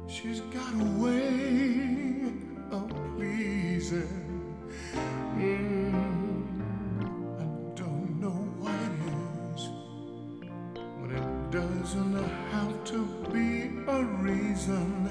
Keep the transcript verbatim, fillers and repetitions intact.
She's got a way of pleasing. Mm, I don't know what it is, but it doesn't have to be a reason.